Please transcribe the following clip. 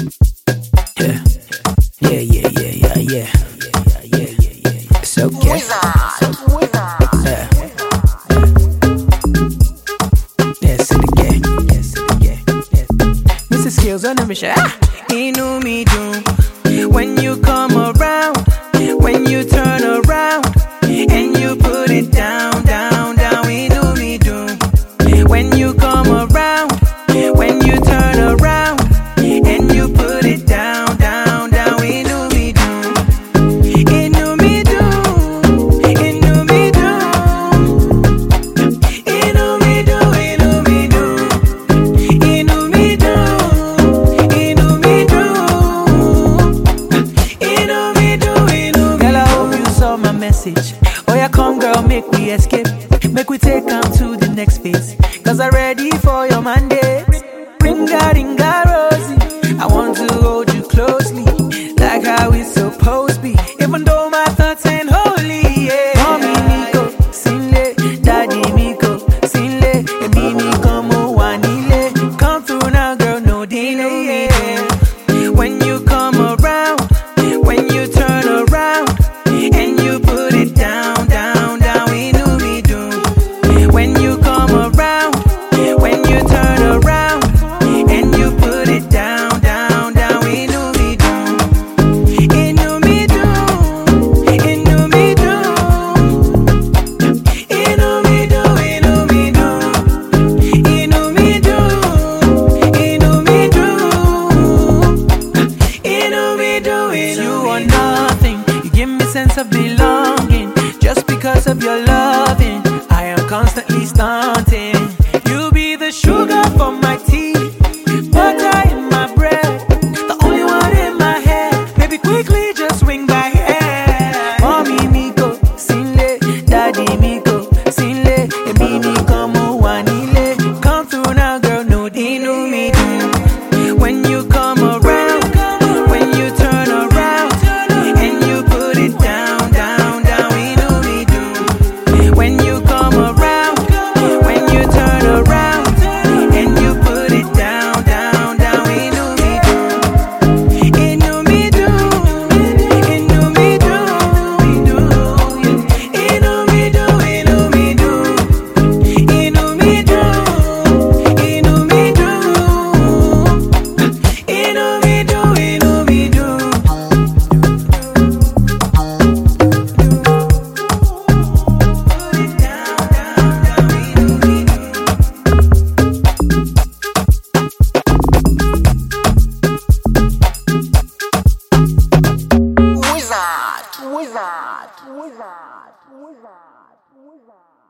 Yeah, yeah, yeah, yeah, yeah, yeah. It's okay. Yeah. Yes, it again. Yes, it again. Mrs. Skills on the mission. Inú mi dùn when you come around, when you turn around and you put it down, down, down. Inú mi dùn when you come around, when you turn around and you put it down, down, down. Inú mi dùn, inú mi dùn, inú mi dùn, inú mi dùn, inú mi dùn, inú mi dùn, inú mi dùn. Girl, I hope you saw my message. Oh yeah, come girl, make we escape. Make we take on to the next phase. Cause I'm ready for your Monday. Ringa, ringa, Rosie. I want to hold you closely, like how it's supposed to be. Even though my thoughts ain't holy, yeah. Mommy Miko, Sinle, Daddy Miko, Sinle, Emi Miko, Mo Wanile. Come through now, girl, no delay, yeah. When you come around, when you turn around, and you put it down, down, down. Inú mi dùn when you come around, when you turn around, and you put it down, down, down. Inú mi dùn, inú mi dùn, inú mi dùn, inú mi dùn, inú mi dùn, inú mi dùn, inú mi dùn, inú mi dùn. You are nothing. You give me sense of belonging. Just because of your loving, I am constantly stunting. You be the sugar for my tea, butter in my bread, the only one in my head. Baby, quickly just swing by hand. Mommy Miko, Sinle, Daddy Miko, Sinle, Emi Miko, Mo Wanile. Come through now, girl, no inú mi dùn when you come around, when you turn around, and you put it down, down, down. Inú mi dùn when you come around, when you turn around, and you put it down, down, down. Inú mi dùn, inú mi dùn, inú mi dùn, inú mi dùn, inú mi dùn, inú mi dùn, inú mi dùn, inú mi dùn, inú mi dùn. Put it down, down, down. Inú mi dùn. Wizard.